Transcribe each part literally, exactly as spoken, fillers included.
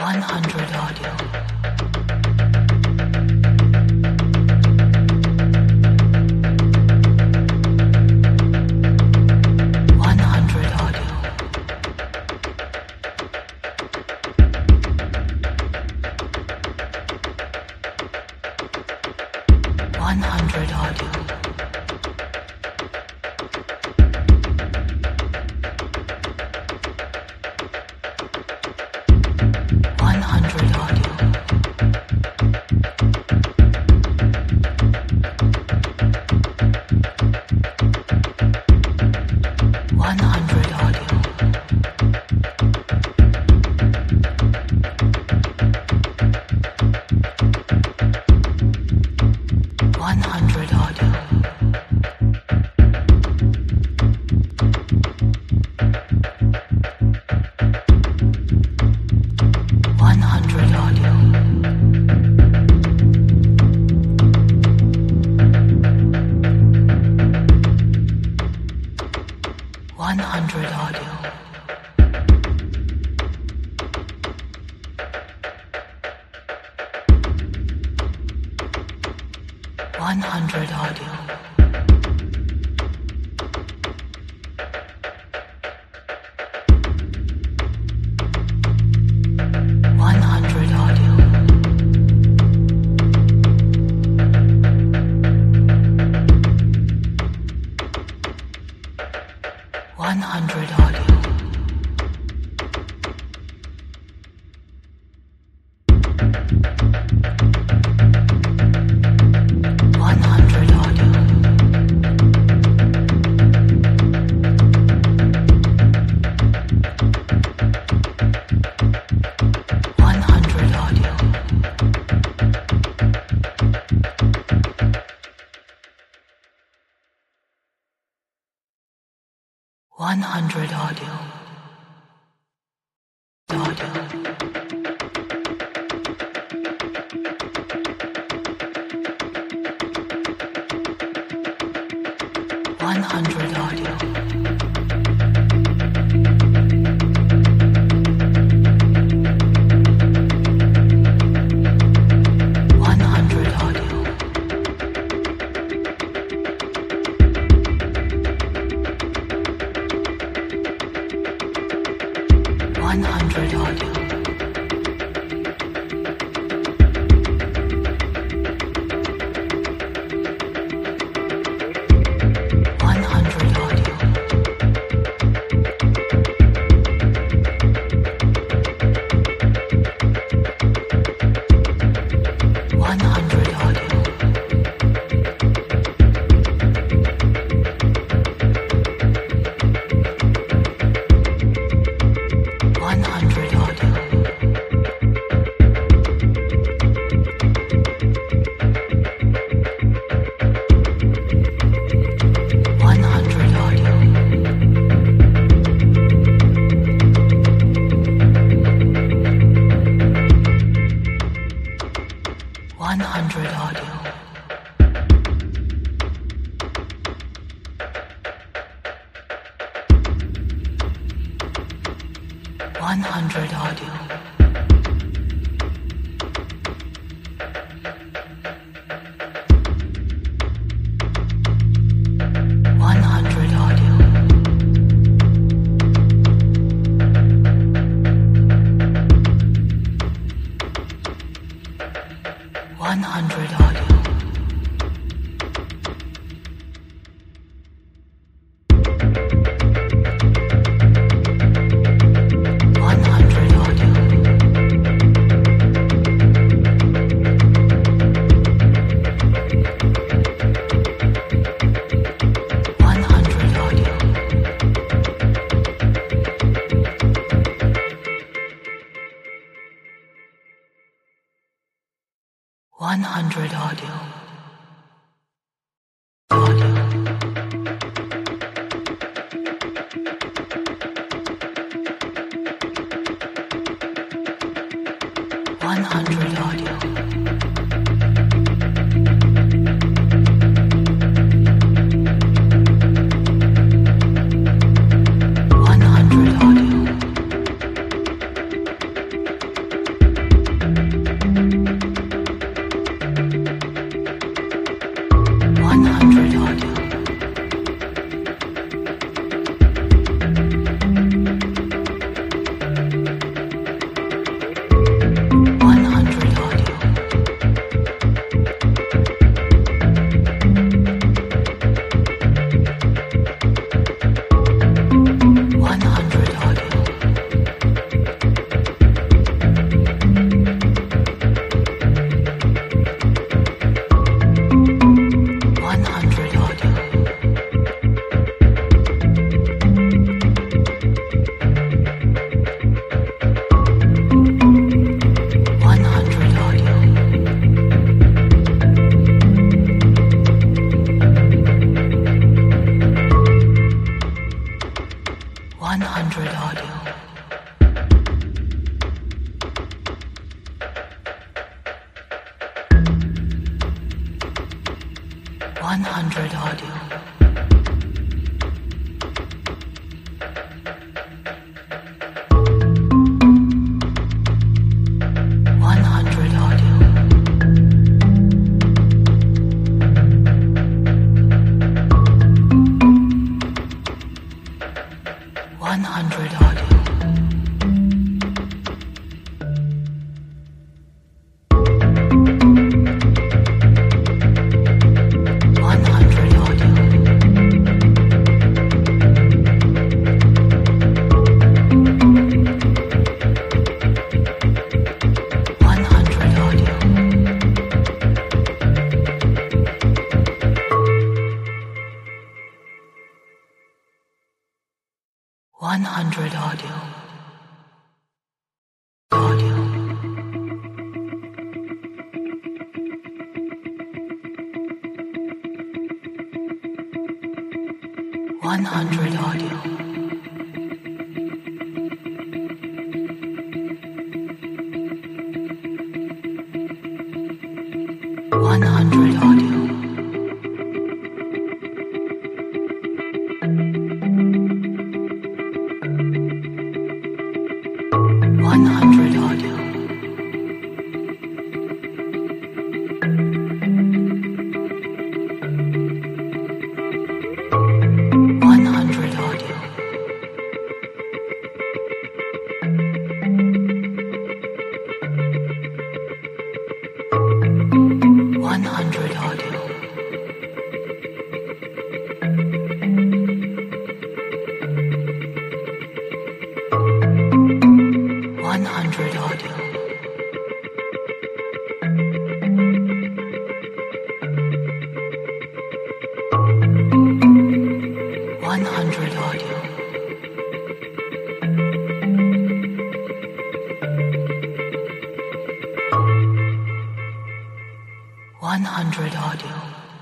one hundred audio. one hundred audio. one hundred audio. one hundred audio. one hundred audio. one hundred audio. one hundred audio. one hundred audio. one hundred audio. one hundred audio. Audio. one hundred audio. one hundred audio. one hundred audio. one hundred audio. one hundred audio. one hundred audio. one hundred audio. one hundred audio. one hundred audio. one hundred audio. one hundred audio. one hundred audio. one hundred audio. one hundred audio. Audio. one hundred audio. one hundred audio. one hundred audio. one hundred audio. one hundred audio. one hundred audio. one hundred audio. one hundred audio. one hundred audio. one hundred audio. one hundred audio. one hundred audio. one hundred audio. one hundred audio. Audio. one hundred audio. one hundred audio. one hundred audio. one hundred audio. one hundred audio. one hundred audio. one hundred audio. one hundred audio.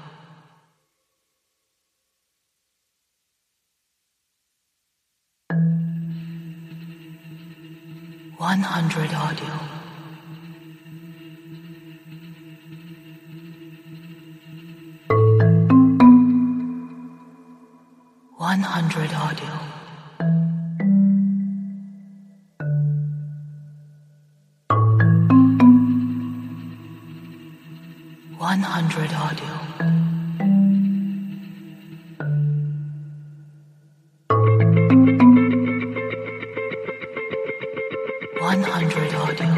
one hundred audio. one hundred audio. one hundred audio. one hundred audio.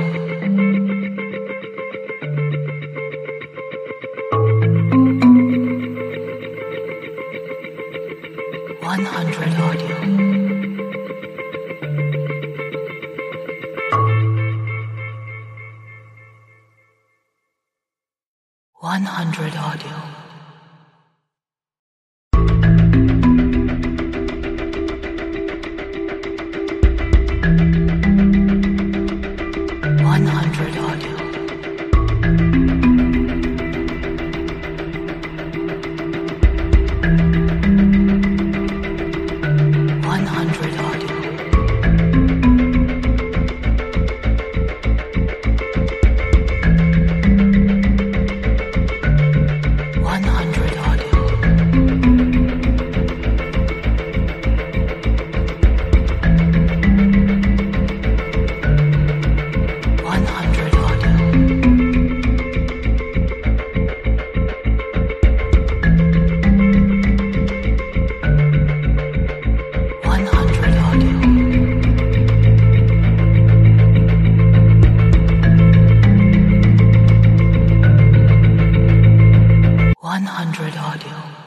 one hundred audio. one hundred audio. one hundred audio. hundred audio.